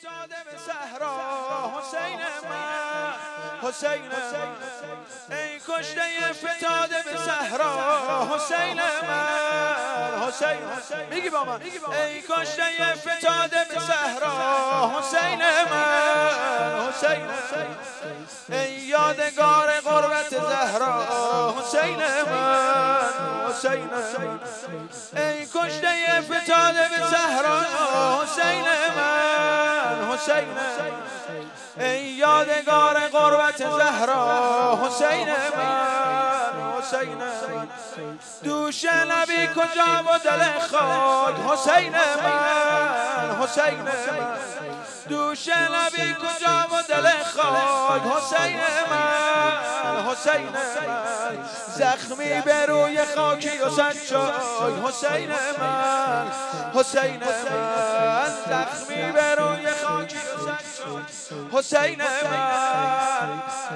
فتاده به صحرا حسین من حسین من ای کشته فتاده به صحرا حسین من حسین میگی با من ای کشته فتاده به صحرا حسین من حسین ای یادگار قربت زهرا حسین من حسین ای کشته فتاده به صحرا حسین من حسین ای یادگار قربت زهرا حسین من حسین دوش نبی کجا و دل خاک حسین من حسین من دوش نبی کجا و دل خاک حسین من حسین من زخمی به روی خاکی و سجاد حسین من حسین من زخمی به روی خاکی و سجاد حسین من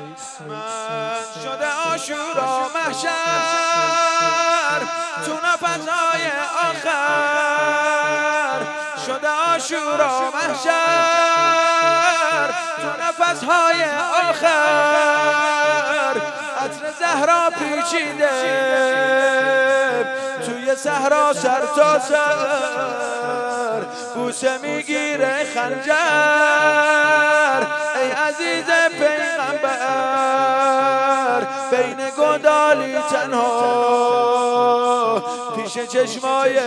شده عاشورا محشر تو نفسهای آخر شده عاشورا محشر تو نفسهای آخر عطر زهرا پیچیده توی صحرا سر تا سر بوسه میگیره خنجر ای عزیز پیغمبر بین گودالی تنها پیش چشمای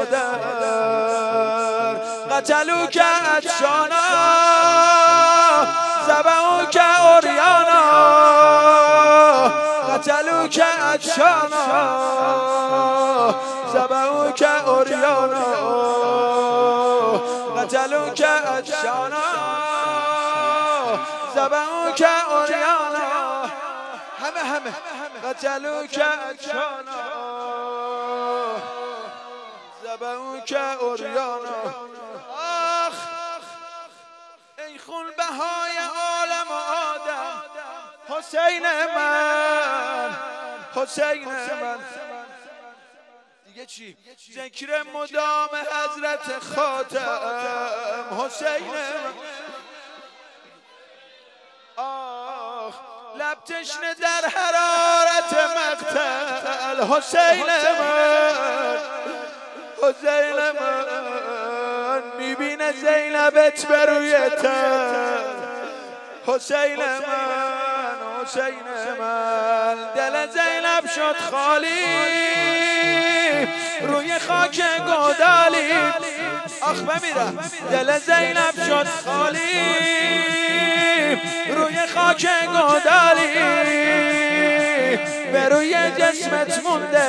مادر قتلو که عطشانا زبعو که اوریانا قتلو که عطشانا زبعو که اوریانا قتلو که عطشانا زبعو که اوریانا همه قتلو که عطشانا زبعو که اوریانا آخ ای خون بهای عالم و آدم حسین من حسین من دیگه چی؟ ذکر مدام حضرت خاتم حسین من آخ لب تشنه در حرارت مقتل حسین من حسین من میبینه زینبت بروی تن حسین من حسین من دل زینب شد خالی روی خاک گودالی آخ بمیرم دل زینب شد خالی روی خاک گودالی به روی جسمت مونده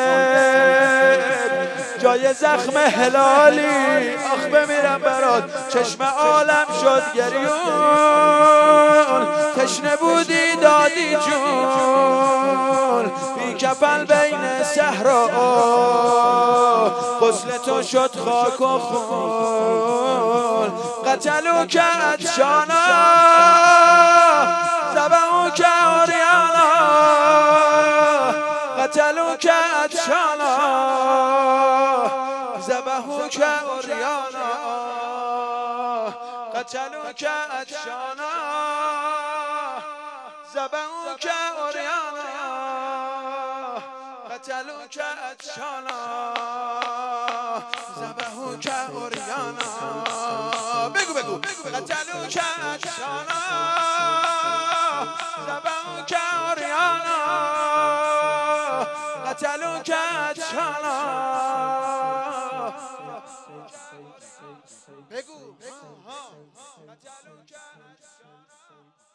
جای زخم هلالی آخ بمیرم برات چشم عالم شد گریون تشنه بودی دادی جون بی کفن بین صحرا غسل تو شد خاک و خون قتلو که عطشانا زبعو که اوریانا قتلو که عطشانا زبحو که اوریانا قتلو که عطشانا زبحو که اوریانا قتلو که عطشانا زبحو که اوریانا بگو قتلو که عطشانا زبحو که اوریانا قتلو که عطشانا بگو